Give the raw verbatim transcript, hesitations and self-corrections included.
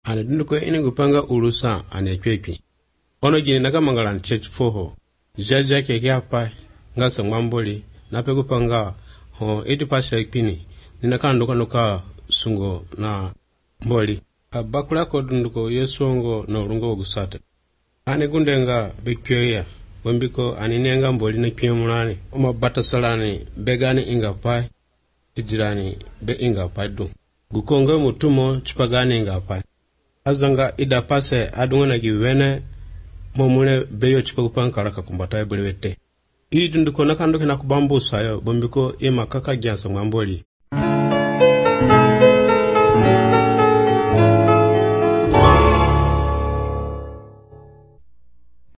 ane dunduko ine gupanga urusa ane kwepi. Ono jini naga mangalan church foho. Jaja keke hapa nga sangmamboli nape gupanga ho iti pasha ikpini. Ninaka nduka nuka sungo na mboli. Bakula ko dunduko yesongo na urungo wagusate. Ane gundenga bekyoya. Wembiko aninenga mboli na kpiyo mulani. Oma bata salani begani inga pai. Tijirani be inga pai du. Gukonga mutumo chipagani inga pai. Azanga ida pase adungana giwene momune beyo chipagupan karaka kumbata ya bulewete. Ii dunduko nakanduke na kubambu sayo bombiko ima kaka gyansa ngamboli.